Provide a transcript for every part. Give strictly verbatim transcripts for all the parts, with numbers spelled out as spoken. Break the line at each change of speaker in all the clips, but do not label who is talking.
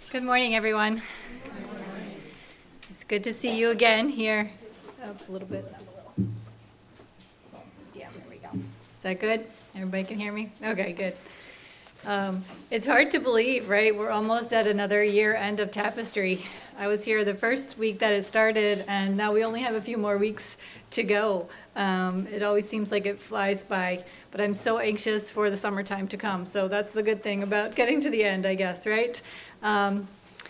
Good morning, everyone. It's good to see you again here. Up a little bit. Yeah, there we go. Is that good? Everybody can hear me? Okay, good. Um, it's hard to believe, right? We're almost at another year end of Tapestry. I was here the first week that it started, and now we only have a few more weeks to go. Um, it always seems like it flies by, but I'm so anxious for the summertime to come. So that's the good thing about getting to the end, I guess, right? Um,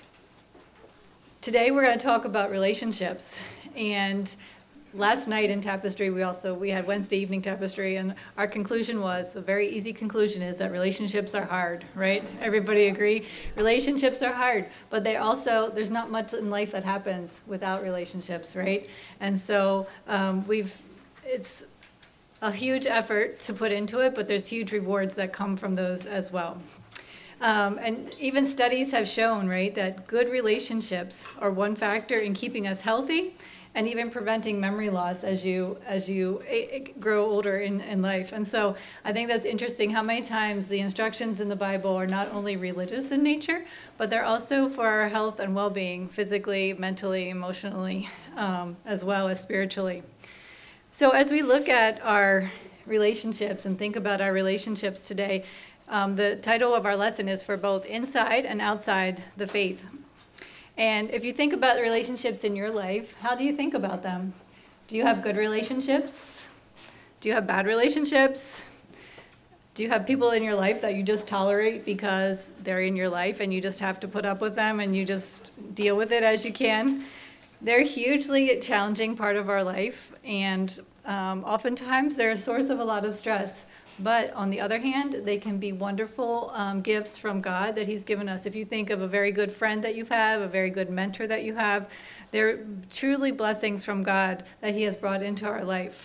today we're going to talk about relationships. And last night in Tapestry, we also, we had Wednesday evening Tapestry, and our conclusion was, the very easy conclusion is that relationships are hard, right? Everybody agree? Relationships are hard, but they also, there's not much in life that happens without relationships, right? And so um, we've, it's a huge effort to put into it, but there's huge rewards that come from those as well. Um, and even studies have shown, right, that good relationships are one factor in keeping us healthy and even preventing memory loss as you as you grow older in, in life. And so I think that's interesting how many times the instructions in the Bible are not only religious in nature, but they're also for our health and well-being, physically, mentally, emotionally, um, as well as spiritually. So as we look at our relationships and think about our relationships today, um, the title of our lesson is for both inside and outside the faith. And if you think about the relationships in your life, how do you think about them? Do you have good relationships? Do you have bad relationships? Do you have people in your life that you just tolerate because they're in your life and you just have to put up with them and you just deal with it as you can? They're a hugely challenging part of our life, and um, oftentimes they're a source of a lot of stress. But on the other hand, they can be wonderful um, gifts from God that He's given us. If you think of a very good friend that you have, a very good mentor that you have, they're truly blessings from God that He has brought into our life.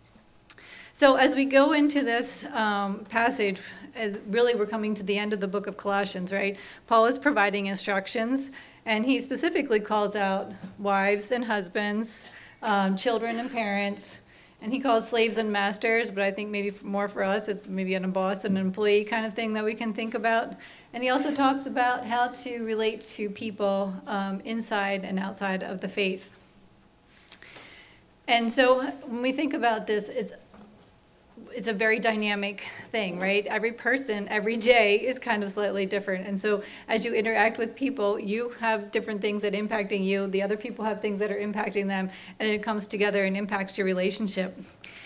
So as we go into this um, passage, really we're coming to the end of the book of Colossians, right? Paul is providing instructions, and he specifically calls out wives and husbands, um, children and parents, and he calls slaves and masters, but I think maybe more for us, it's maybe a boss and an employee kind of thing that we can think about. And he also talks about how to relate to people um, inside and outside of the faith. And so when we think about this, it's it's a very dynamic thing, right? Every person, every day is kind of slightly different. And so as you interact with people, you have different things that are impacting you. The other people have things that are impacting them, and it comes together and impacts your relationship.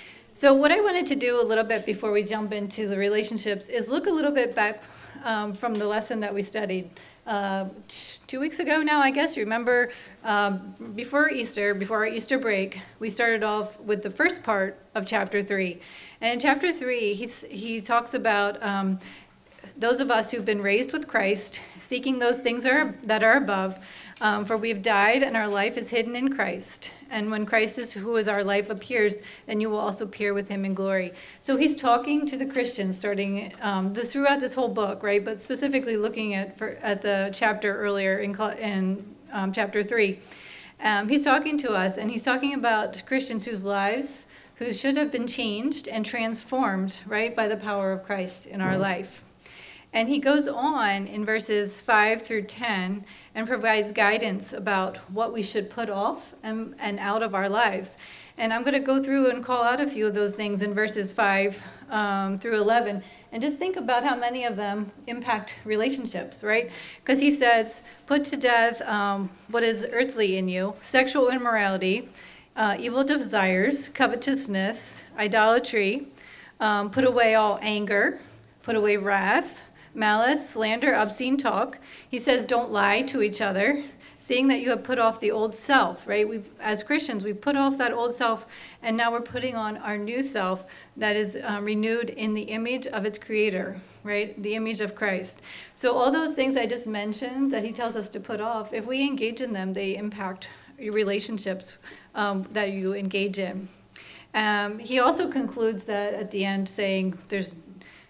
So what I wanted to do a little bit before we jump into the relationships is look a little bit back um, from the lesson that we studied uh, t- two weeks ago now, I guess. You remember um, before Easter, before our Easter break, we started off with the first part of chapter three. And in chapter three, he's, he talks about um, those of us who've been raised with Christ, seeking those things are, that are above, um, for we've died and our life is hidden in Christ. And when Christ is who is our life appears, then you will also appear with him in glory. So he's talking to the Christians starting um, the, throughout this whole book, right? But specifically looking at for, at the chapter earlier in, in um, chapter three. Um, he's talking to us, and he's talking about Christians whose lives who should have been changed and transformed, right, by the power of Christ in our life. And he goes on in verses five through ten and provides guidance about what we should put off and, and out of our lives. And I'm going to go through and call out a few of those things in verses five um, through eleven, and just think about how many of them impact relationships, right? Because he says, put to death um, what is earthly in you, sexual immorality, Uh, evil desires, covetousness, idolatry, um, put away all anger, put away wrath, malice, slander, obscene talk. He says, don't lie to each other, seeing that you have put off the old self, right? We've, as Christians, we put off that old self, and now we're putting on our new self that is uh, renewed in the image of its creator, right? The image of Christ. So all those things I just mentioned that he tells us to put off, if we engage in them, they impact your relationships um, that you engage in. Um, he also concludes that at the end saying there's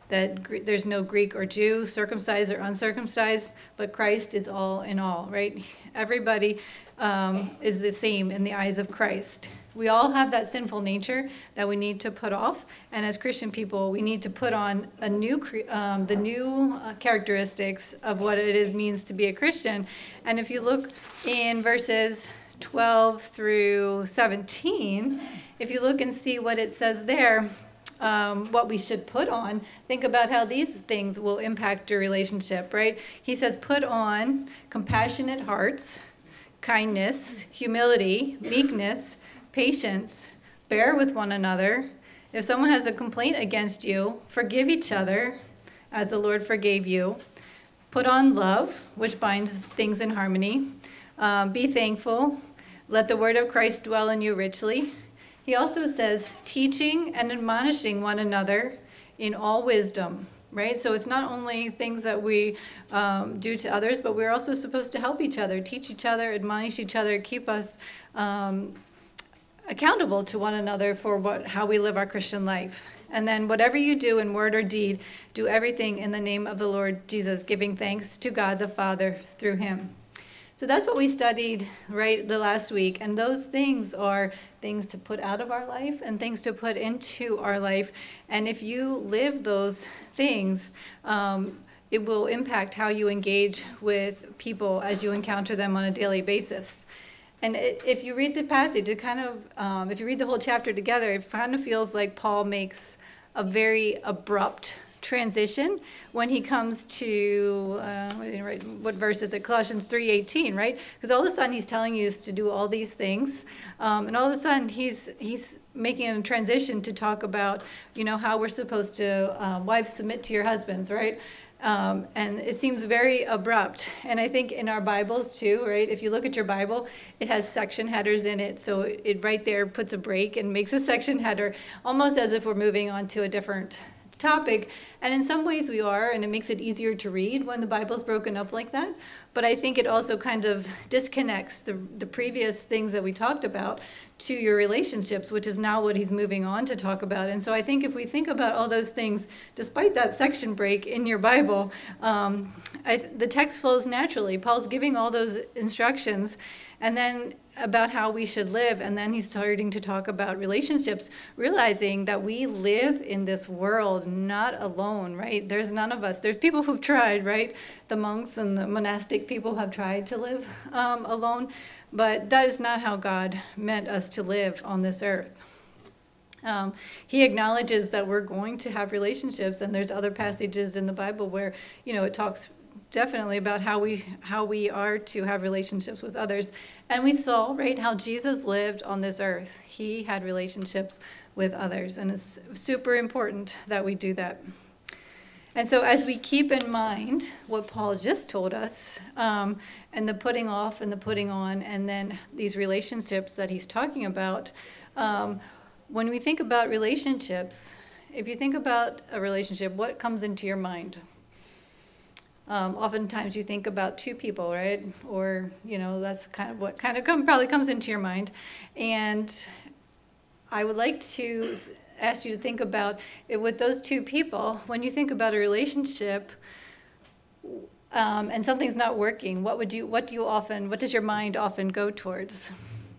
that Gre- there's no Greek or Jew, circumcised or uncircumcised, but Christ is all in all, right? Everybody um, is the same in the eyes of Christ. We all have that sinful nature that we need to put off, and as Christian people, we need to put on a new, cre- um, the new uh, characteristics of what it is means to be a Christian. And if you look in verses twelve through seventeen, if you look and see what it says there, um, what we should put on, think about how these things will impact your relationship, right? He says, put on compassionate hearts, kindness, humility, meekness, patience, bear with one another. If someone has a complaint against you, forgive each other as the Lord forgave you. Put on love, which binds things in harmony. Um, be thankful. Let the word of Christ dwell in you richly. He also says, teaching and admonishing one another in all wisdom, right? So it's not only things that we um, do to others, but we're also supposed to help each other, teach each other, admonish each other, keep us um, accountable to one another for what how we live our Christian life. And then whatever you do in word or deed, do everything in the name of the Lord Jesus, giving thanks to God the Father through him. So that's what we studied, right, the last week. And those things are things to put out of our life and things to put into our life. And if you live those things, um, it will impact how you engage with people as you encounter them on a daily basis. And it, if you read the passage, it kind of, um, if you read the whole chapter together, it kind of feels like Paul makes a very abrupt transition when he comes to uh, I didn't write, what verse is it? Colossians three eighteen, right? Because all of a sudden he's telling you to do all these things, um, and all of a sudden he's he's making a transition to talk about, you know, how we're supposed to um, wives submit to your husbands, right? Um, and it seems very abrupt. And I think in our Bibles too, right? If you look at your Bible, it has section headers in it. So it, it right there puts a break and makes a section header, almost as if we're moving on to a different topic. And in some ways we are, and it makes it easier to read when the Bible's broken up like that. But I think it also kind of disconnects the, the previous things that we talked about to your relationships, which is now what he's moving on to talk about. And so I think if we think about all those things, despite that section break in your Bible, um, I, the text flows naturally. Paul's giving all those instructions, and then about how we should live, and then he's starting to talk about relationships, realizing that we live in this world not alone, right? There's none of us. There's people who've tried, right? The monks and the monastic people have tried to live um, alone, but that is not how God meant us to live on this earth. Um, he acknowledges that we're going to have relationships, and there's other passages in the Bible where, you know, it talks definitely about how we how we are to have relationships with others. And we saw, right, how Jesus lived on this earth. He had relationships with others, and it's super important that we do that. And so as we keep in mind what Paul just told us, um, and the putting off and the putting on, and then these relationships that he's talking about, um, when we think about relationships, if you think about a relationship, what comes into your mind? Um, oftentimes you think about two people, right? Or, you know, that's kind of what kind of come, probably comes into your mind. And I would like to ask you to think about it with those two people. When you think about a relationship um, and something's not working, what would you, what do you often, what does your mind often go towards?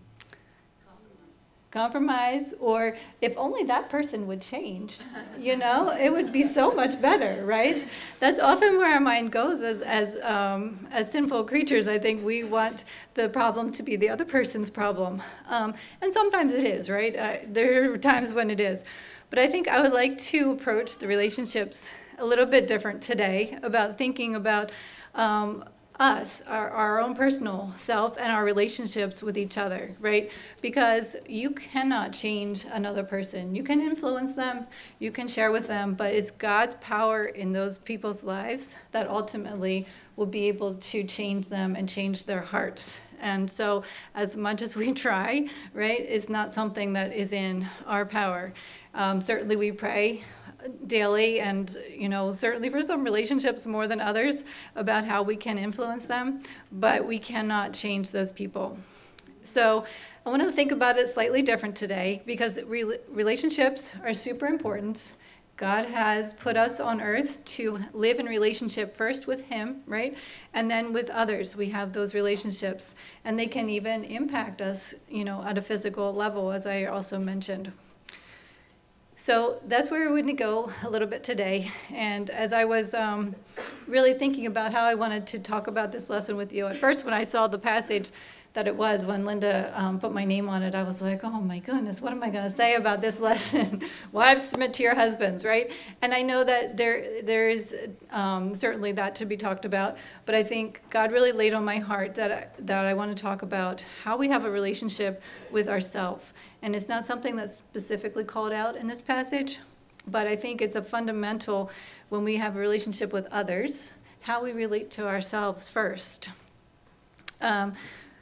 Compromise, or if only that person would change, you know, it would be so much better, right? That's often where our mind goes as as um, as sinful creatures. I think we want the problem to be the other person's problem, um, and sometimes it is, right? Uh, there are times when it is, but I think I would like to approach the relationships a little bit different today, about thinking about um, us, our, our own personal self, and our relationships with each other, right? Because you cannot change another person. You can influence them, you can share with them, but it's God's power in those people's lives that ultimately will be able to change them and change their hearts. And so as much as we try, right, it's not something that is in our power. Um, certainly we pray daily, and, you know, certainly for some relationships more than others, about how we can influence them, but we cannot change those people. So I want to think about it slightly different today, because re- relationships are super important. God has put us on earth to live in relationship first with him, right? And then with others. We have those relationships. And they can even impact us, you know, at a physical level, as I also mentioned. So that's where we're going to go a little bit today. And as I was um, really thinking about how I wanted to talk about this lesson with you, at first when I saw the passage that it was, when Linda um, put my name on it, I was like, oh my goodness, what am I going to say about this lesson? Wives, submit to your husbands, right? And I know that there there is um, certainly that to be talked about, but I think God really laid on my heart that I, that I want to talk about how we have a relationship with ourselves. And it's not something that's specifically called out in this passage, but I think it's a fundamental when we have a relationship with others, how we relate to ourselves first. Um,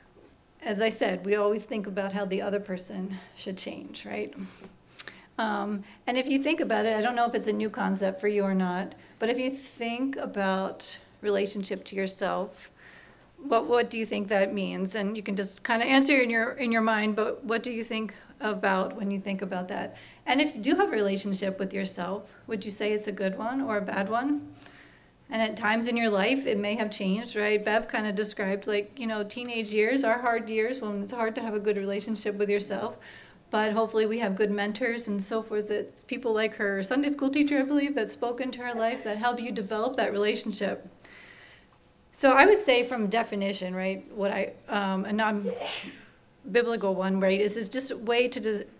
As I said, we always think about how the other person should change, right? Um, and if you think about it, I don't know if it's a new concept for you or not, but if you think about relationship to yourself, what what do you think that means? And you can just kind of answer in your in your mind, but what do you think about when you think about that? And if you do have a relationship with yourself, would you say it's a good one or a bad one? And at times in your life, it may have changed, right? Bev kind of described, like, you know, teenage years are hard years when it's hard to have a good relationship with yourself. But hopefully we have good mentors and so forth. It's people like her Sunday school teacher, I believe, that spoke into her life that help you develop that relationship. So I would say from definition, right, what I, um, a non-biblical one, right, is, is just a way to, des-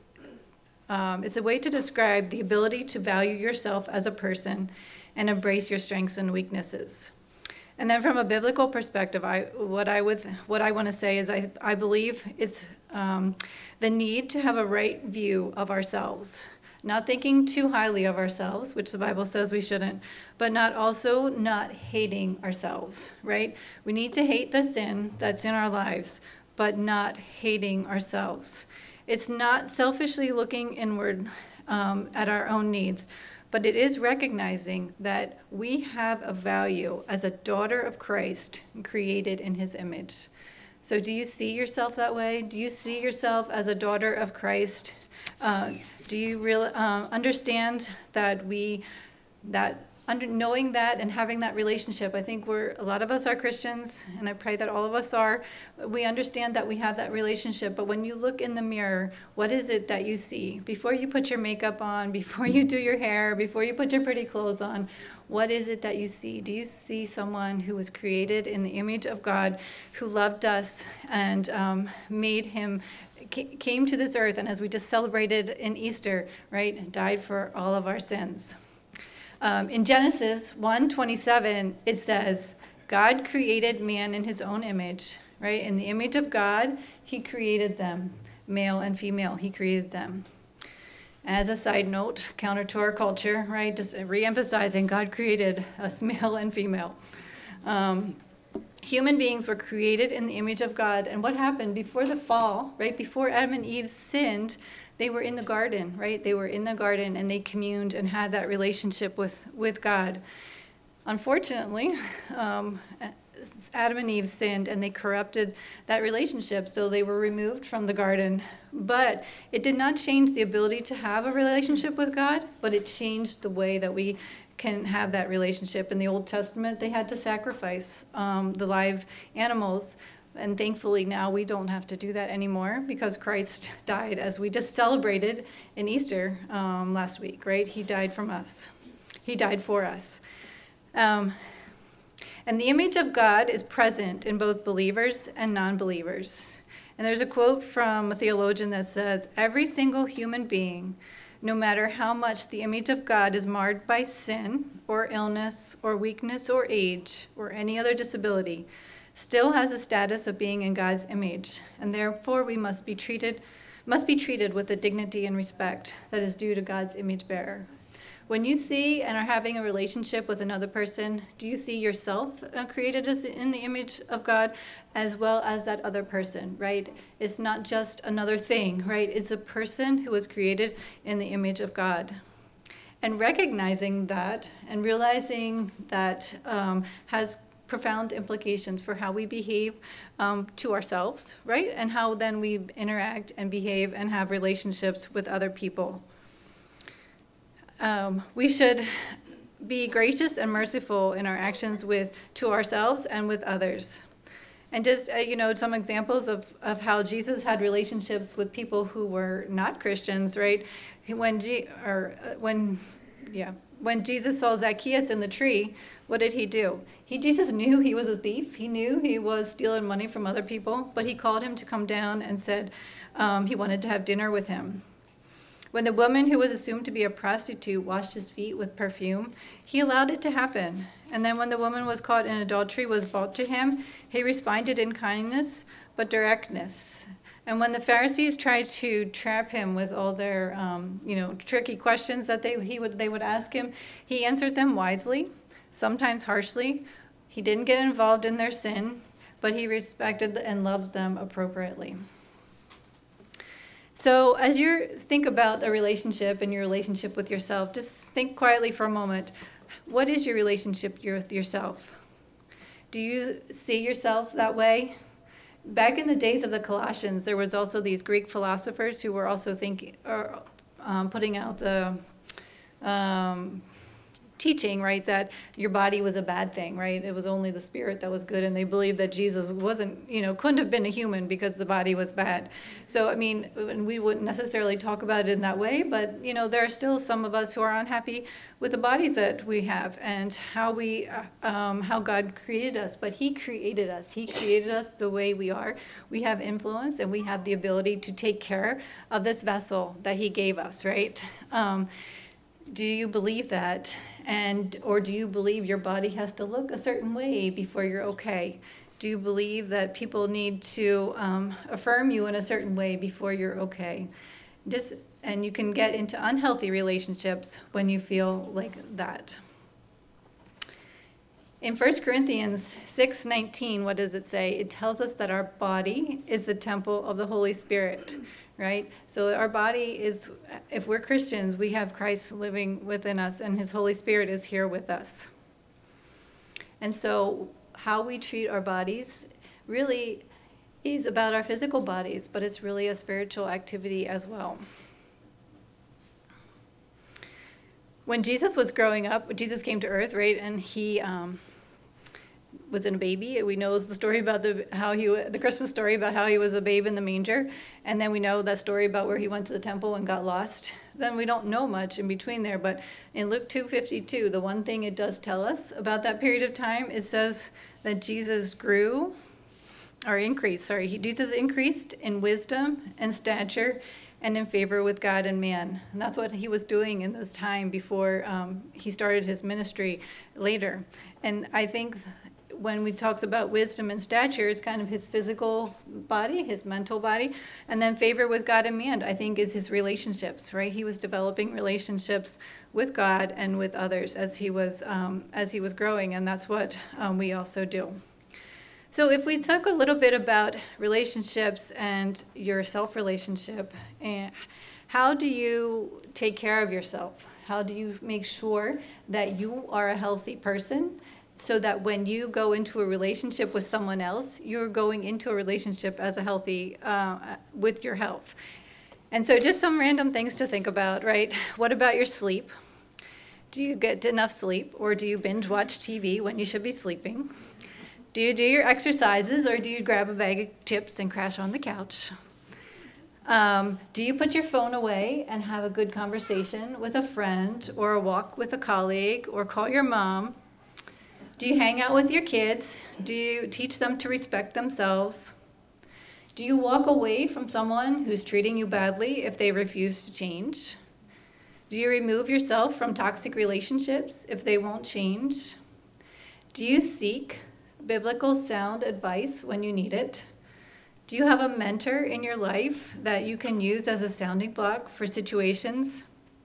um, it's a way to describe the ability to value yourself as a person and embrace your strengths and weaknesses. And then from a biblical perspective, I what I would what I want to say is I, I believe it's um, the need to have a right view of ourselves, not thinking too highly of ourselves, which the Bible says we shouldn't, but not also not hating ourselves, right? We need to hate the sin that's in our lives, but not hating ourselves. It's not selfishly looking inward um, at our own needs, but it is recognizing that we have a value as a daughter of Christ created in his image. So do you see yourself that way? Do you see yourself as a daughter of Christ? Uh, do you really uh, understand that we, that under, knowing that and having that relationship, I think we're, a lot of us are Christians, and I pray that all of us are. We understand that we have that relationship, but when you look in the mirror, what is it that you see? Before you put your makeup on, before you do your hair, before you put your pretty clothes on, what is it that you see? Do you see someone who was created in the image of God, who loved us and um, made him, came to this earth, and as we just celebrated in Easter, right, died for all of our sins? Um, in Genesis one twenty-seven, it says, God created man in his own image, right? In the image of God, he created them, male and female, he created them. As a side note, counter to our culture, right? Just re-emphasizing God created us male and female. Um, human beings were created in the image of God. And what happened before the fall, right? Before Adam and Eve sinned, they were in the garden, right? They were in the garden and they communed and had that relationship with, with God. Unfortunately, um, Adam and Eve sinned and they corrupted that relationship, so they were removed from the garden. But it did not change the ability to have a relationship with God, but it changed the way that we can have that relationship. In the Old Testament, they had to sacrifice um, the live animals. And thankfully now we don't have to do that anymore because Christ died, as we just celebrated in Easter um, last week, right? He died from us. He died for us. Um, and the image of God is present in both believers and non-believers. And there's a quote from a theologian that says, every single human being, no matter how much the image of God is marred by sin or illness or weakness or age or any other disability, still has a status of being in God's image, and therefore we must be treated must be treated with the dignity and respect that is due to God's image bearer. When you see and are having a relationship with another person, do you see yourself uh, created as in the image of God as well as that other person, right? It's not just another thing, right? It's a person who was created in the image of God. And recognizing that and realizing that um, has profound implications for how we behave um, to ourselves, right? And how then we interact and behave and have relationships with other people. um, we should be gracious and merciful in our actions with to ourselves and with others. And just, uh, you know, some examples of, of how Jesus had relationships with people who were not Christians, right? When, G- or, uh, when, yeah, when Jesus saw Zacchaeus in the tree, what did he do? He, Jesus knew he was a thief. He knew he was stealing money from other people, but he called him to come down and said um, he wanted to have dinner with him. When the woman who was assumed to be a prostitute washed his feet with perfume, he allowed it to happen. And then when the woman was caught in adultery was brought to him, he responded in kindness but directness. And when the Pharisees tried to trap him with all their, um, you know, tricky questions that they he would they would ask him, he answered them wisely, sometimes harshly. He didn't get involved in their sin, but he respected and loved them appropriately. So as you think about a relationship and your relationship with yourself, just think quietly for a moment. What is your relationship with yourself? Do you see yourself that way? Back in the days of the Colossians, there was also these Greek philosophers who were also thinking, or um, putting out the um, teaching, right, that your body was a bad thing, right? It was only the spirit that was good, and they believed that Jesus wasn't, you know, couldn't have been a human because the body was bad. So, I mean, and we wouldn't necessarily talk about it in that way, but, you know, there are still some of us who are unhappy with the bodies that we have and how we, um, how God created us. But He created us. He created us the way we are. We have influence, and we have the ability to take care of this vessel that He gave us, right? Um, do you believe that? And or do you believe your body has to look a certain way before you're okay? Do you believe that people need to um, affirm you in a certain way before you're okay? Just and you can get into unhealthy relationships when you feel like that. In First Corinthians six nineteen, what does it say? It tells us that our body is the temple of the Holy Spirit, right? So our body is, if we're Christians, we have Christ living within us, and His Holy Spirit is here with us. And so how we treat our bodies really is about our physical bodies, but it's really a spiritual activity as well. When Jesus was growing up, Jesus came to earth, right, and he um, was in a baby. We know the story about the how he the Christmas story about how he was a babe in the manger, and then we know that story about where he went to the temple and got lost. Then we don't know much in between there, but in Luke two fifty-two, the one thing it does tell us about that period of time, it says that Jesus grew, or increased, sorry, he, Jesus increased in wisdom and stature and in favor with God and man. And that's what he was doing in this time before um, he started his ministry later. And I think when we talks about wisdom and stature, it's kind of his physical body, his mental body, and then favor with God and man, I think, is his relationships, right? He was developing relationships with God and with others as he was um, as he was growing, and that's what um, we also do. So if we talk a little bit about relationships and your self-relationship, and how do you take care of yourself? How do you make sure that you are a healthy person so that when you go into a relationship with someone else, you're going into a relationship as a healthy, uh, with your health? And so just some random things to think about, right? What about your sleep? Do you get enough sleep, or do you binge watch T V when you should be sleeping? Do you do your exercises, or do you grab a bag of chips and crash on the couch? Um, do you put your phone away and have a good conversation with a friend, or a walk with a colleague, or call your mom? Do you hang out with your kids? Do you teach them to respect themselves? Do you walk away from someone who's treating you badly if they refuse to change? Do you remove yourself from toxic relationships if they won't change? Do you seek biblical sound advice when you need it? Do you have a mentor in your life that you can use as a sounding block for situations?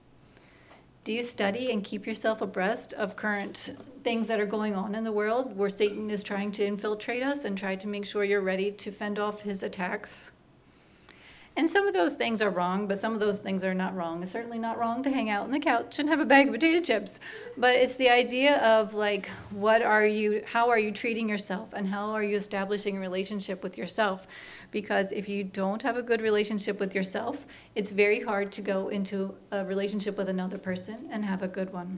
Do you study and keep yourself abreast of current things that are going on in the world where Satan is trying to infiltrate us and try to make sure you're ready to fend off his attacks? And some of those things are wrong, but some of those things are not wrong. It's certainly not wrong to hang out on the couch and have a bag of potato chips. But it's the idea of like, what are you, how are you treating yourself, and how are you establishing a relationship with yourself? Because if you don't have a good relationship with yourself, it's very hard to go into a relationship with another person and have a good one.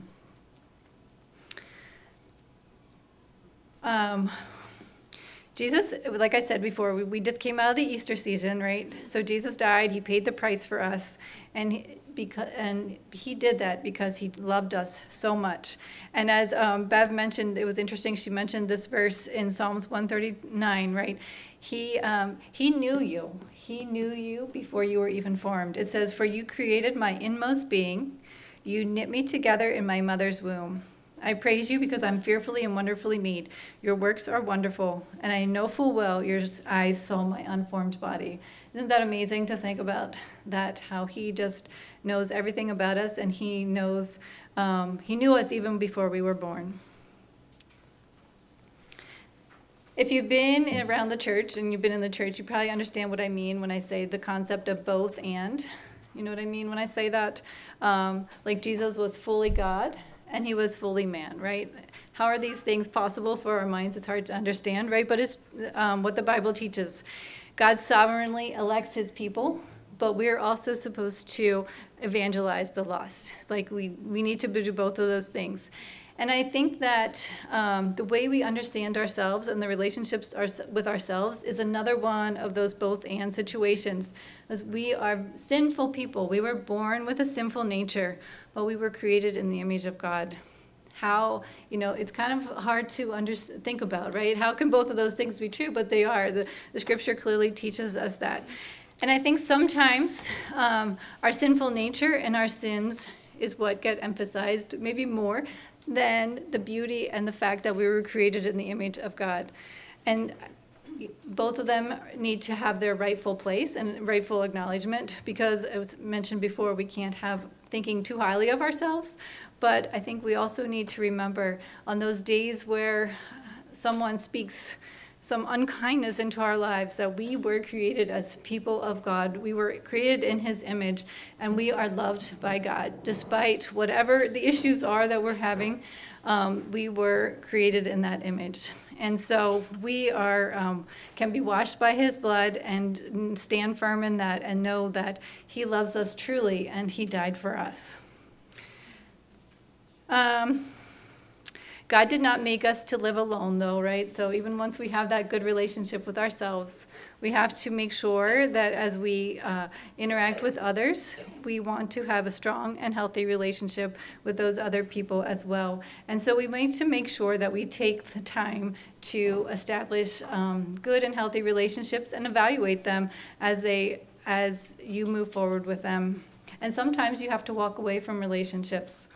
Um, Jesus, like I said before, we, we just came out of the Easter season, right? So Jesus died, he paid the price for us, and he, because, and he did that because he loved us so much. And as um, Bev mentioned, it was interesting, she mentioned this verse in Psalms one thirty-nine, right? He, um, he knew you. He knew you before you were even formed. It says, "For you created my inmost being. You knit me together in my mother's womb. I praise you because I'm fearfully and wonderfully made. Your works are wonderful, and I know full well your eyes saw my unformed body." Isn't that amazing to think about that, how he just knows everything about us, and he knows, um, he knew us even before we were born. If you've been around the church and you've been in the church, you probably understand what I mean when I say the concept of both and. You know what I mean when I say that? Um, like Jesus was fully God and he was fully man, right? How are these things possible for our minds? It's hard to understand, right? But it's um, what the Bible teaches. God sovereignly elects his people, but we're also supposed to evangelize the lost. Like we, we need to do both of those things. And I think that um, the way we understand ourselves and the relationships our, with ourselves is another one of those both and situations. As we are sinful people. We were born with a sinful nature, but we were created in the image of God. How, you know, it's kind of hard to under, think about, right? How can both of those things be true? But they are. The, the scripture clearly teaches us that. And I think sometimes um, our sinful nature and our sins is what get emphasized, maybe more than the beauty and the fact that we were created in the image of God. And both of them need to have their rightful place and rightful acknowledgement, because it was mentioned before, we can't have thinking too highly of ourselves. But I think we also need to remember on those days where someone speaks some unkindness into our lives, that we were created as people of God. We were created in his image, and we are loved by God. Despite whatever the issues are that we're having, um, we were created in that image. And so we are um, can be washed by his blood and stand firm in that and know that he loves us truly and he died for us. Um, God did not make us to live alone, though, right? So even once we have that good relationship with ourselves, we have to make sure that as we uh, interact with others, we want to have a strong and healthy relationship with those other people as well. And so we need to make sure that we take the time to establish um, good and healthy relationships and evaluate them as they as you move forward with them. And sometimes you have to walk away from relationships.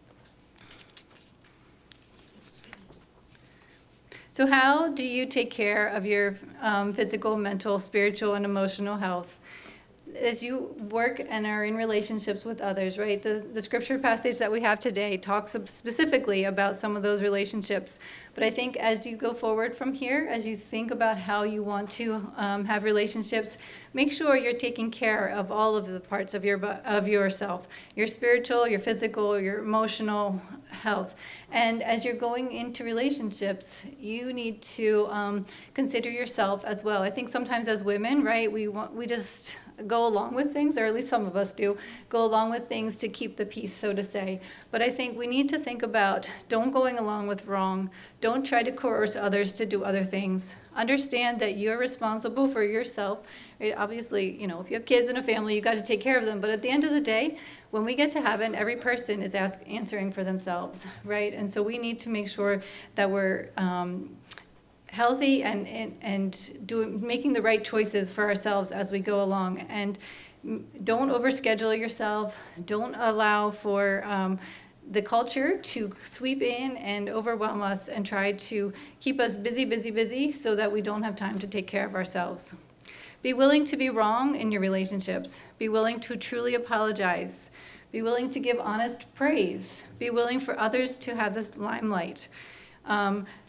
So how do you take care of your um, physical, mental, spiritual, and emotional health as you work and are in relationships with others, right? The, the scripture passage that we have today talks specifically about some of those relationships. But I think as you go forward from here, as you think about how you want to um, have relationships, make sure you're taking care of all of the parts of your of yourself, your spiritual, your physical, your emotional health. And as you're going into relationships, you need to um, consider yourself as well. I think sometimes as women, right, we want we just go along with things, or at least some of us do, go along with things to keep the peace, so to say. But I think we need to think about, don't going along with wrong. Don't try to coerce others to do other things. Understand that you're responsible for yourself. Right? Obviously, you know, if you have kids and a family, you got to take care of them. But at the end of the day, when we get to heaven, every person is ask, answering for themselves, right? And so we need to make sure that we're um, healthy and and, and doing making the right choices for ourselves as we go along. And don't overschedule yourself. Don't allow for um, the culture to sweep in and overwhelm us and try to keep us busy, busy, busy so that we don't have time to take care of ourselves. Be willing to be wrong in your relationships. Be willing to truly apologize. Be willing to give honest praise. Be willing for others to have this limelight. Um,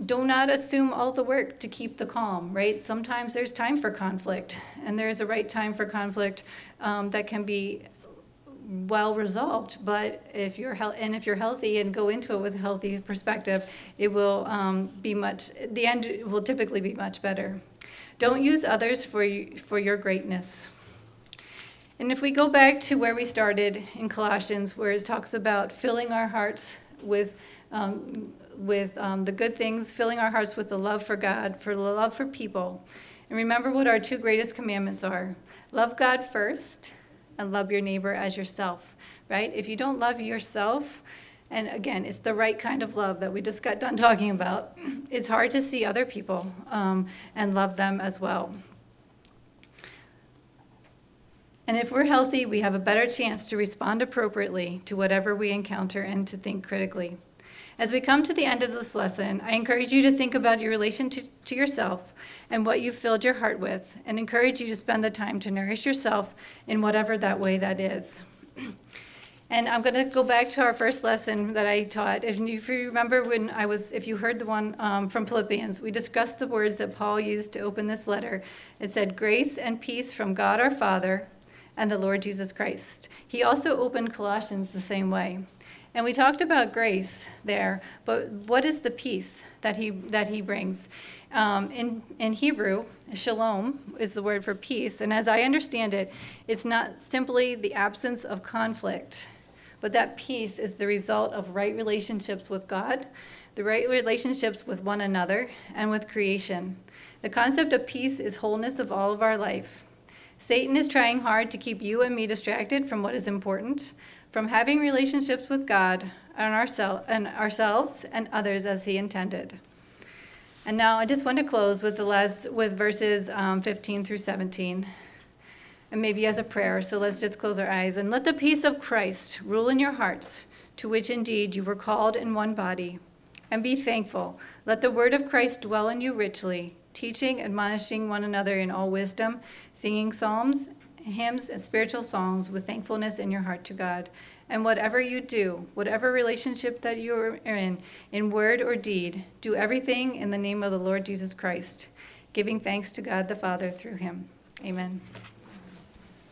do not assume all the work to keep the calm, right? Sometimes there's time for conflict, and there's a right time for conflict um, that can be well resolved. But if you're health and if you're healthy and go into it with a healthy perspective, it will um, be much. The end will typically be much better. Don't use others for you, for your greatness. And if we go back to where we started in Colossians, where it talks about filling our hearts with um, with um, the good things, filling our hearts with the love for God, for the love for people. And remember what our two greatest commandments are. Love God first and love your neighbor as yourself, right? If you don't love yourself, and again, it's the right kind of love that we just got done talking about, it's hard to see other people um, and love them as well. And if we're healthy, we have a better chance to respond appropriately to whatever we encounter and to think critically. As we come to the end of this lesson, I encourage you to think about your relation to, to yourself and what you've filled your heart with, and encourage you to spend the time to nourish yourself in whatever that way that is. And I'm going to go back to our first lesson that I taught. If you, if you remember when I was, if you heard the one um, from Philippians, we discussed the words that Paul used to open this letter. It said, "Grace and peace from God our Father and the Lord Jesus Christ." He also opened Colossians the same way. And we talked about grace there, but what is the peace that he that he brings? Um, in, in Hebrew, shalom is the word for peace. And as I understand it, it's not simply the absence of conflict, but that peace is the result of right relationships with God, the right relationships with one another, and with creation. The concept of peace is wholeness of all of our life. Satan is trying hard to keep you and me distracted from what is important, from having relationships with God and, oursel- and ourselves and others as he intended. And now I just want to close with the last with verses um, fifteen through seventeen, and maybe as a prayer. So let's just close our eyes. "And let the peace of Christ rule in your hearts, to which indeed you were called in one body. And be thankful. Let the word of Christ dwell in you richly, teaching, admonishing one another in all wisdom, singing psalms, hymns, and spiritual songs with thankfulness in your heart to God. And whatever you do, whatever relationship that you are in, in word or deed, do everything in the name of the Lord Jesus Christ, giving thanks to God the Father through him." Amen.